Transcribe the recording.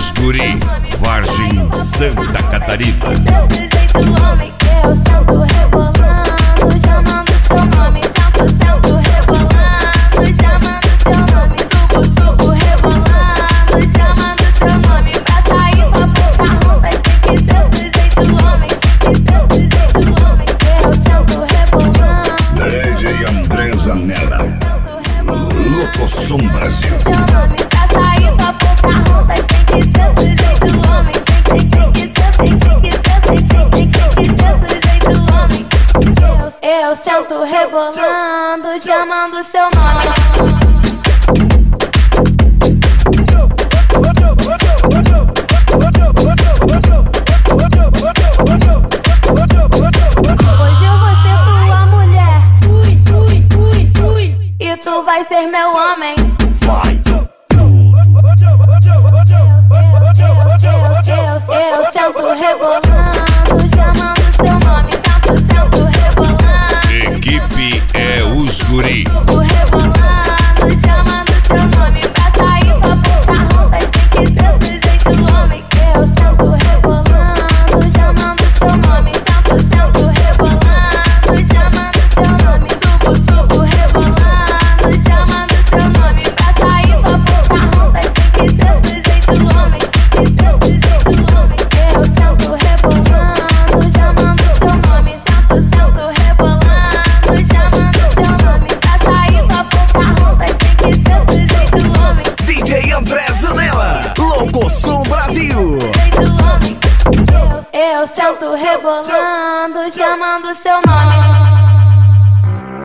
os guri, Vargem, Santa Catarina. Eu sento rebolando, chamando seu nome. Sento rebolando, chamando seu nome. Subo rebolando, chamando seu nome. Pra sair pra Pocahontas tem que ser do jeito homem. Eu sento rebolando. DJ André Zanella, Locosom Brasil. Seu nome pra sair pra Pocahontas tem que ser do jeito homem. Tem que ser do jeito homem. Eu sento rebolando, chamando seu nome. Hoje eu vou ser tua mulher. E tu vai ser meu homem. Eu sento rebolando, chamando seu nome. Sento rebolando. Equipe é os guri. Subo rebolando, chamando seu nome. Pra sair pra Pocahontas tem que ser do jeito homem. Eu sento rebolando, chamando seu nome. Sento rebolando, chamando seu nome. Subo rebolando, chamando seu nome. Pra sair pra Pocahontas tem que ser do jeito homem. Eu sento rebolando, chamando seu nome. Sento rebolando, chamando seu nome. Pra sair pra Pocahontas tem que ser do jeito homem. DJ André Zanella, Locosom Brasil. Eu sento rebolando, chamando seu nome.